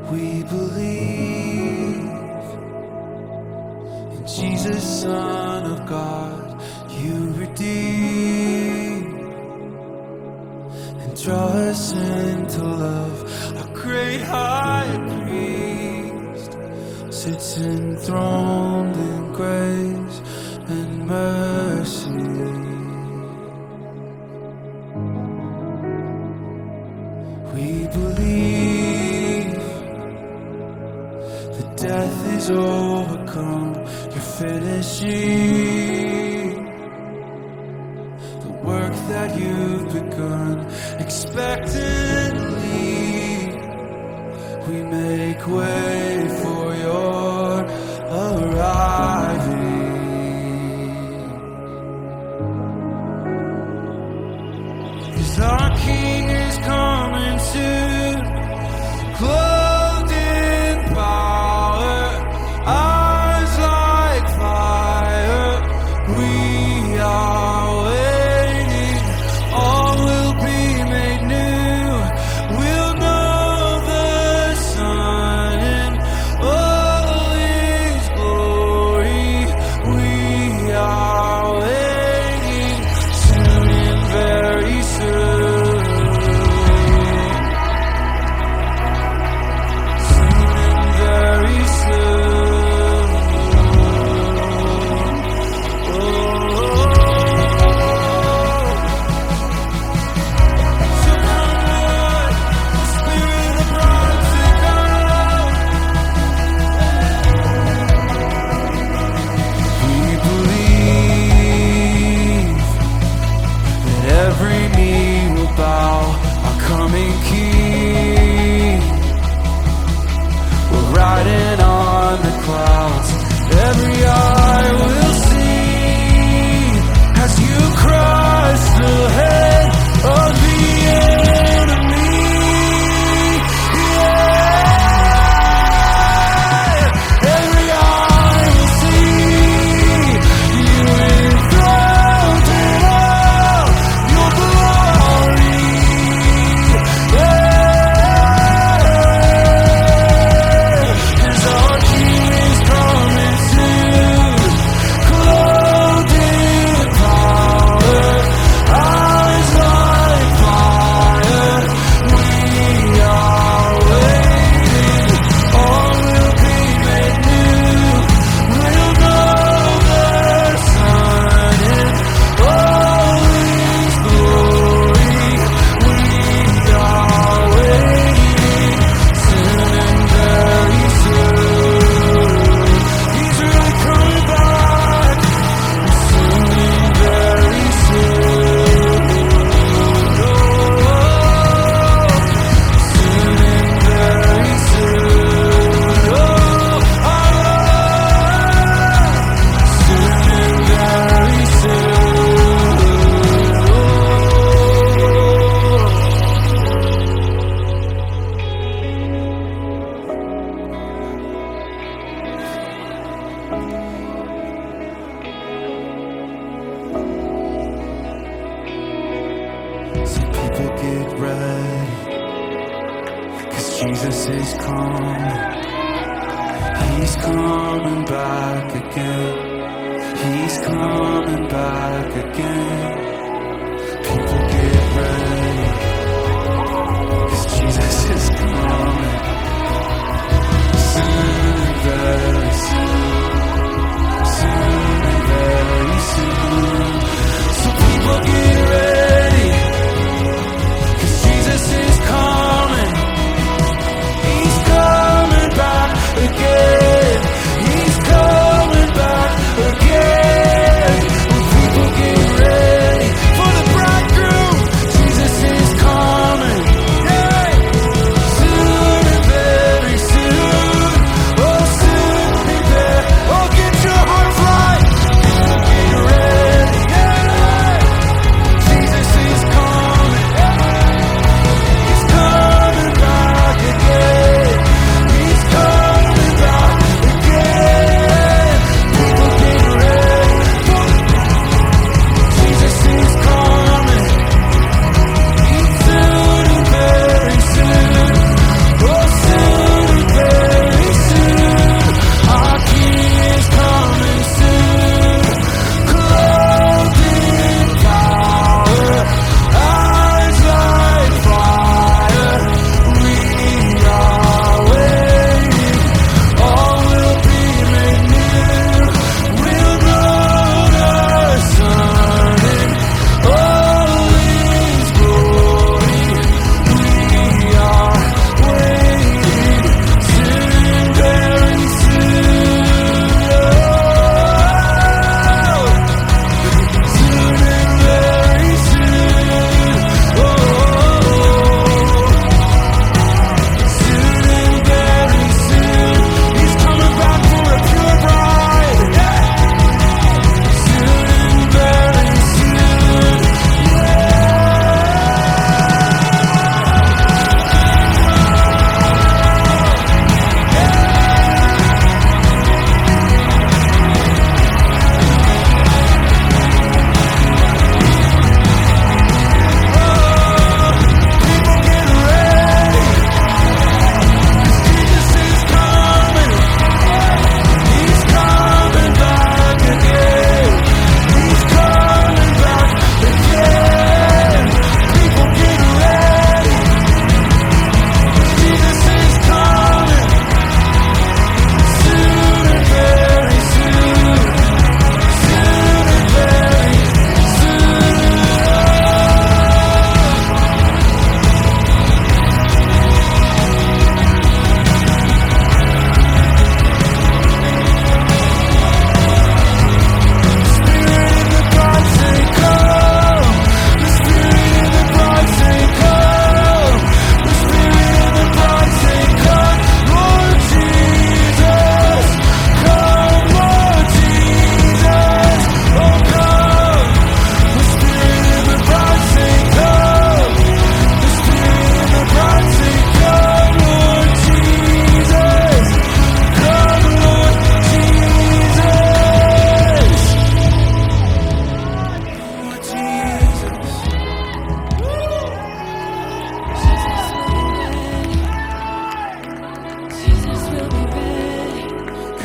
We believe in Jesus, Son of God. You redeem and draw us into love. Our great high priest sits enthroned in grace and mercy. We believe that death is overcome. You're finishing the work that you've begun. Expectantly, we make way for your arriving. 'Cause our King is coming soon, clothed in power, eyes like fire. We are waiting, all will be made new. We'll know the Son in all His glory. We are waiting, soon and very soon. Soon and very soon. Oh. So come, Lord, the Spirit of God to come. We believe that every knee will bow, our coming King. We're riding on the clouds, every eye will see as you crush the head of the enemy. Yeah. Every eye will see you enthroned in all your glory. Yeah. 'Cause our King is coming soon, clothed in power, eyes like fire. We are waiting, all will be made new. We'll know the Son in all His glory. We are waiting, soon and very soon. He's really coming back, soon and very soon. Soon and very soon. Soon and very So people get ready, 'cause Jesus is coming. He's coming back again. He's coming back again. People get ready, 'cause Jesus is coming. Soon and very soon. Soon and very soon. So people get ready, 'cause Jesus is coming. He's coming back again. He's coming back again. When people get ready,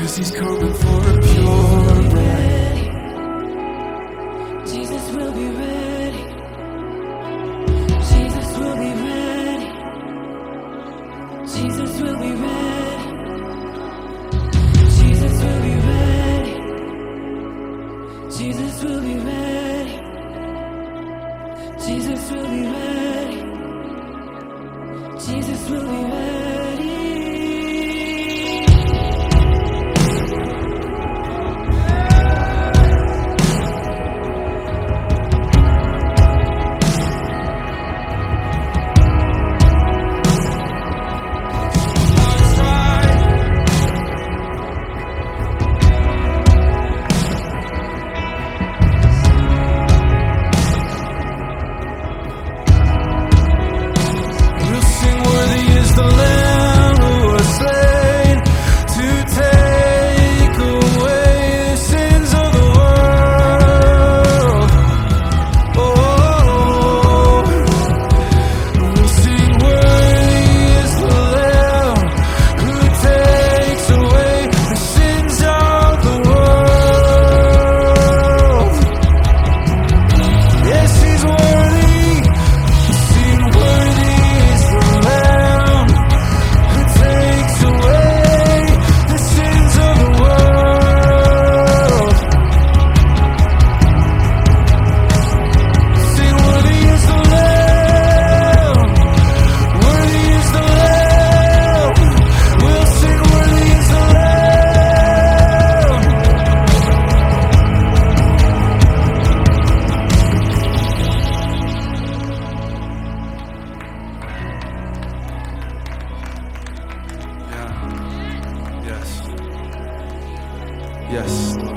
'cause he's coming for a pure bride. Jesus will be ready. Jesus will be ready. Jesus will be ready. Jesus will be ready. Jesus will be ready. Jesus will be ready. Jesus will be ready. Yes, Lord.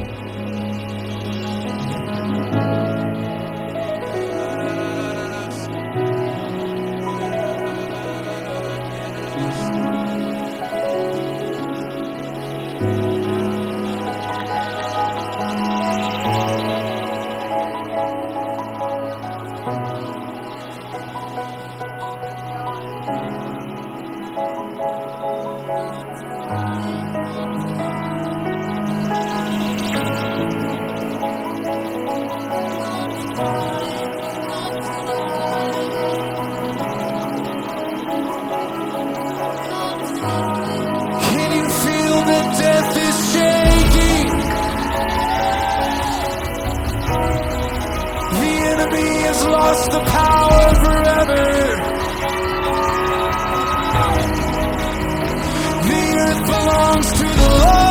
Can you feel that death is shaking? The enemy has lost the power forever. The earth belongs to the Lord.